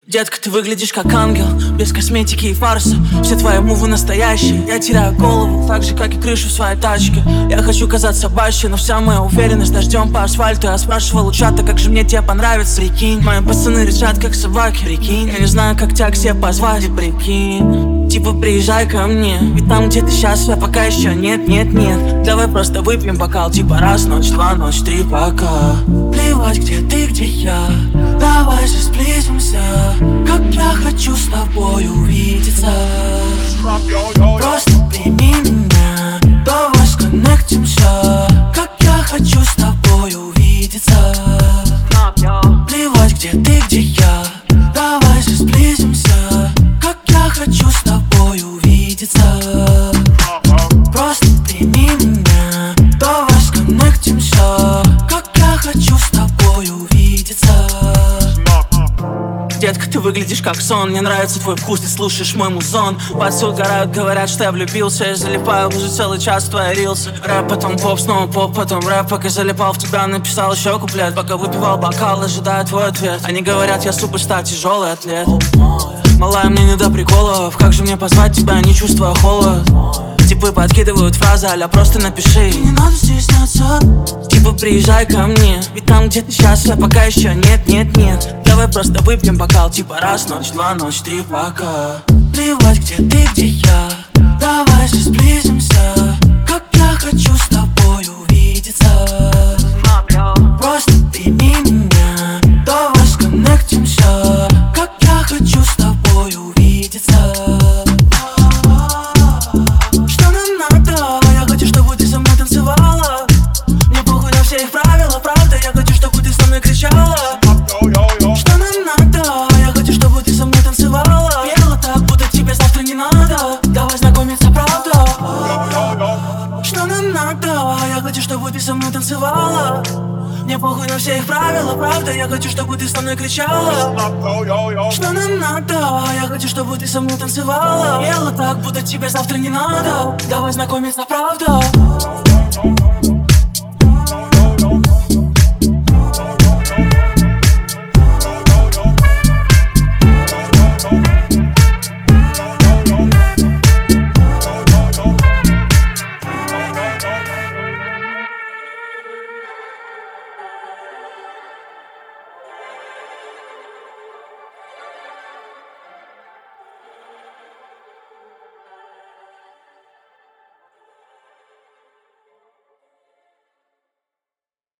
Детка, ты выглядишь как ангел, без косметики и фарса. Все твои мувы настоящие. Я теряю голову, так же, как и крышу в своей тачке. Я хочу казаться баще, но вся моя уверенность дождем по асфальту. Я спрашивал у чата, как же мне тебе понравится. Прикинь, мои пацаны рычат, как собаки. Прикинь, я не знаю, как тебя к себе позвать. И прикинь, типа приезжай ко мне, ведь там, где ты сейчас, я пока еще нет. Давай просто выпьем бокал, типа раз, ночь, два, ночь, три, пока. Плевать, где ты, где я, давай же сблизимся. Как я хочу с тобой увидеться. Просто прими меня, давай сконнектимся. Как я хочу с тобой увидеться. Плевать, где ты, где я, давай же сблизимся. Как я хочу с тобой увидеться. Просто прими меня, давай сконнектимся. Как я хочу с тобой увидеться. Детка, ты выглядишь как сон. Мне нравится твой вкус, ты слушаешь мой музон. Пальцы угорают, говорят, что я влюбился. Я залипаю уже целый час в твои рилсы. Рэп, потом поп, снова поп, потом рэп. Пока залипал в тебя, написал еще куплет. Пока выпивал бокал, ожидая твой ответ. Они говорят, я суперстар, тяжелый атлет. Малая, мне не до приколов. Как же мне позвать тебя, не чувствуя холод? Типы подкидывают фразы, аля просто напиши. И не надо стесняться. Типа приезжай ко мне, ведь там, где ты сейчас, я пока еще нет. Давай просто выпьем бокал, типа раз, ночь, два, ночь, три, пока. Плевать, где ты, где я, давай же сблизимся. Как я хочу с тобой увидеться. Просто прими меня, давай сконнектимся. Как я хочу с тобой увидеться. Что нам надо? Я хочу, чтобы ты со мной танцевала. Мне похуй на все их правила, правда. Я хочу, чтобы ты со мной кричала. Что нам надо? Я хочу, чтобы ты со мной танцевала. Пела так, будто тебе завтра не надо. Давай знакомиться, правда. Что нам надо? Я хочу, чтобы ты со мной танцевала. Мне похуй на все их правила, правда. Я хочу, чтобы ты со мной кричала. Что нам надо? Я хочу, чтобы ты со мной танцевала. Пела так, будто тебе завтра не надо. Давай знакомиться, правда.